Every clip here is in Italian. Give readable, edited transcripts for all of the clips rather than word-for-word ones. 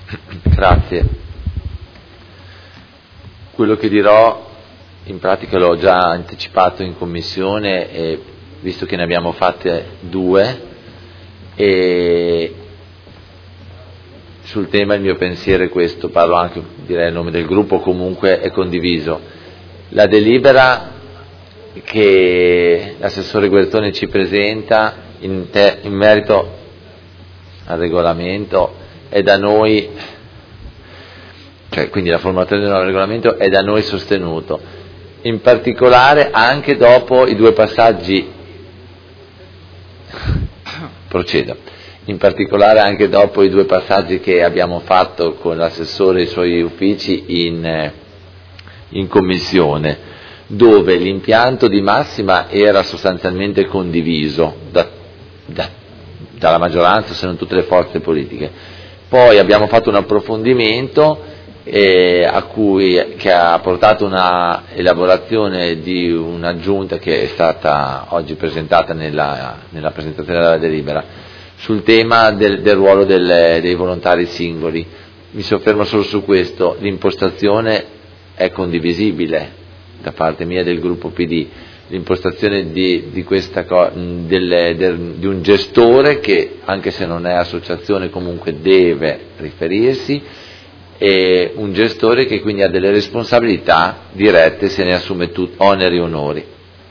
Grazie. Quello che dirò in pratica l'ho già anticipato in commissione, visto che ne abbiamo fatte 2, e sul tema il mio pensiero è questo, parlo anche, direi, a nome del gruppo, comunque è condiviso. La delibera che l'assessore Guertone ci presenta in merito al regolamento è da noi, cioè quindi la formazione del nuovo regolamento è da noi sostenuto, in particolare anche dopo i 2 passaggi, procedo, in particolare anche dopo i 2 passaggi che abbiamo fatto con l'assessore e i suoi uffici in commissione, dove l'impianto di massima era sostanzialmente condiviso dalla maggioranza, se non tutte le forze politiche. Poi abbiamo fatto un approfondimento che ha portato una elaborazione di un'aggiunta che è stata oggi presentata nella presentazione della delibera sul tema del ruolo dei volontari singoli. Mi soffermo solo su questo. L'impostazione è condivisibile da parte mia e del gruppo PD, l'impostazione di un gestore che, anche se non è associazione, comunque deve riferirsi, e un gestore che quindi ha delle responsabilità dirette, se ne assume oneri e onori,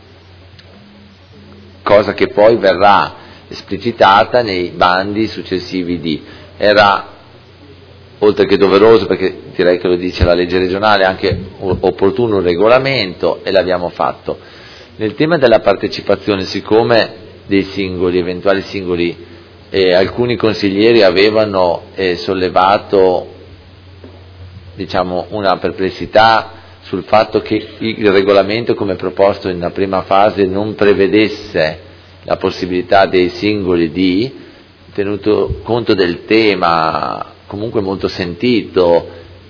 cosa che poi verrà esplicitata nei bandi successivi. Era, oltre che doveroso, perché direi che lo dice la legge regionale, anche opportuno un regolamento, e l'abbiamo fatto. Nel tema della partecipazione, siccome dei singoli, eventuali singoli, alcuni consiglieri avevano sollevato, diciamo, una perplessità sul fatto che il regolamento, come proposto in una prima fase, non prevedesse la possibilità dei singoli tenuto conto del tema comunque molto sentito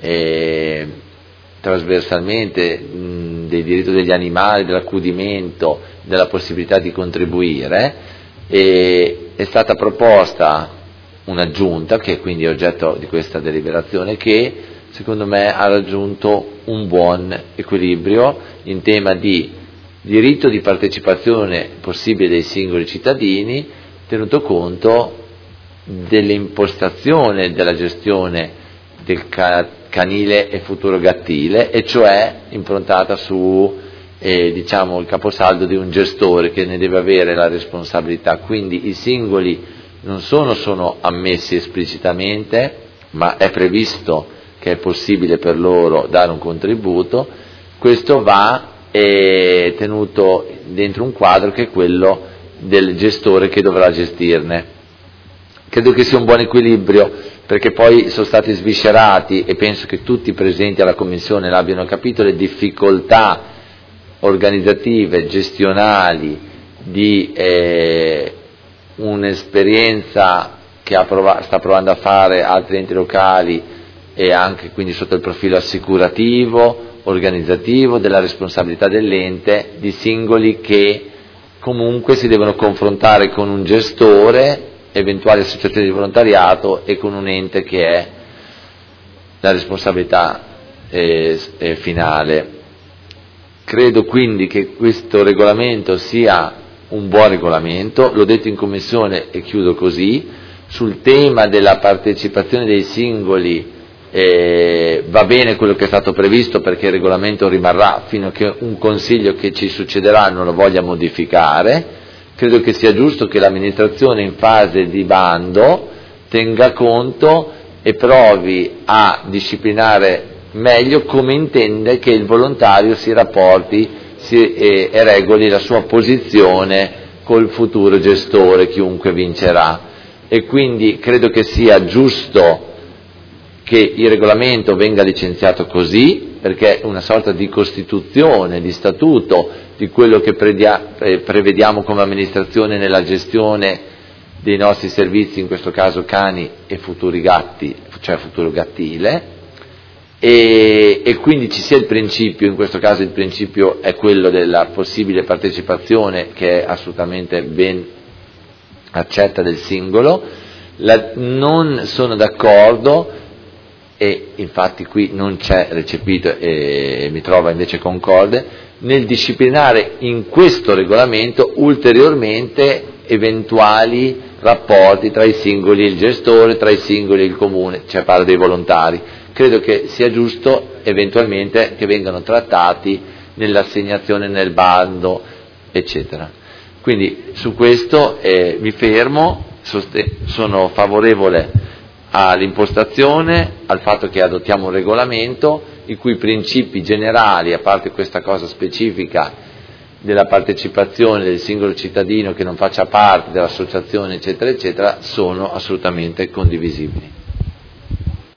trasversalmente, del diritto degli animali, dell'accudimento, della possibilità di contribuire, è stata proposta un'aggiunta, che è quindi oggetto di questa deliberazione, che secondo me ha raggiunto un buon equilibrio in tema di diritto di partecipazione possibile dei singoli cittadini, tenuto conto dell'impostazione della gestione del canile e futuro gattile, e cioè improntata su diciamo il caposaldo di un gestore che ne deve avere la responsabilità. Quindi i singoli non sono ammessi esplicitamente, ma è previsto che è possibile per loro dare un contributo. Questo va tenuto dentro un quadro che è quello del gestore che dovrà gestirne. Credo che sia un buon equilibrio, perché poi sono stati sviscerati, e penso che tutti i presenti alla Commissione l'abbiano capito, le difficoltà organizzative, gestionali di un'esperienza che sta provando a fare altri enti locali, e anche quindi sotto il profilo assicurativo, organizzativo, della responsabilità dell'ente, di singoli che comunque si devono confrontare con un gestore, eventuali associazioni di volontariato, e con un ente che è la responsabilità finale. Credo quindi che questo regolamento sia un buon regolamento, l'ho detto in commissione e chiudo così. Sul tema della partecipazione dei singoli va bene quello che è stato previsto, perché il regolamento rimarrà fino a che un consiglio che ci succederà non lo voglia modificare. Credo che sia giusto che l'amministrazione in fase di bando tenga conto e provi a disciplinare meglio come intende che il volontario si rapporti e regoli la sua posizione col futuro gestore, chiunque vincerà. E quindi credo che sia giusto che il regolamento venga licenziato così, perché è una sorta di costituzione, di statuto di quello che prevediamo come amministrazione nella gestione dei nostri servizi, in questo caso cani e futuri gatti, cioè futuro gattile, e quindi ci sia il principio. In questo caso il principio è quello della possibile partecipazione, che è assolutamente ben accetta del singolo. Non sono d'accordo e infatti qui non c'è recepito e mi trova invece concorde, nel disciplinare in questo regolamento ulteriormente eventuali rapporti tra i singoli e il gestore, tra i singoli e il comune, cioè parlo dei volontari. Credo che sia giusto eventualmente che vengano trattati nell'assegnazione, nel bando, eccetera. Quindi su questo mi fermo, sono favorevole all'impostazione, al fatto che adottiamo un regolamento i cui principi generali, a parte questa cosa specifica della partecipazione del singolo cittadino che non faccia parte dell'associazione, eccetera, eccetera, sono assolutamente condivisibili.